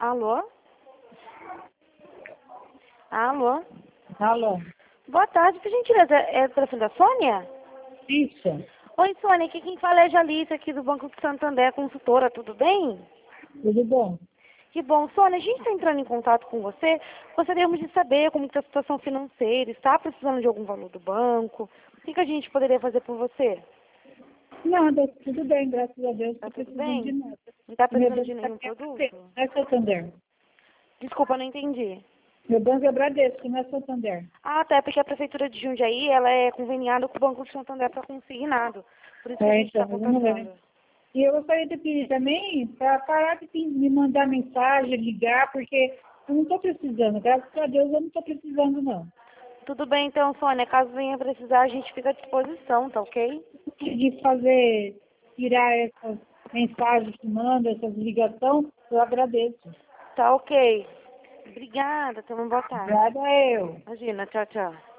Alô? Alô? Alô? Boa tarde, por gentileza. É o telefone da Sônia? Isso. Oi, Sônia. Aqui quem fala é a Jalice, aqui do Banco do Santander, consultora. Tudo bem? Tudo bom? Que bom. Sônia, a gente está entrando em contato com você. Gostaríamos de saber como está a situação financeira. Está precisando de algum valor do banco? O que a gente poderia fazer por você? Nada, tudo bem, graças a Deus. Tá Não estou tudo precisando de bem? nada. Não está Meu precisando banco de está nenhum aqui a produto? Não é Santander. Desculpa, não entendi. Meu banco é Bradesco, não é Santander. Ah, até porque a Prefeitura de Jundiaí, ela é conveniada com o Banco do Santander para consignado. Por isso que a gente está Então, vamos ver. contatando. E eu gostaria de pedir também para parar de me mandar mensagem, ligar, porque eu não estou precisando. Graças a Deus eu não estou precisando, não. Tudo bem, então, Sônia. Caso venha precisar, a gente fica à disposição, tá ok? De fazer, tirar essas mensagens que manda, essas ligações, eu agradeço. Tá ok. Obrigada. Tenha uma boa tarde. Obrigada eu. Imagina. Tchau, tchau.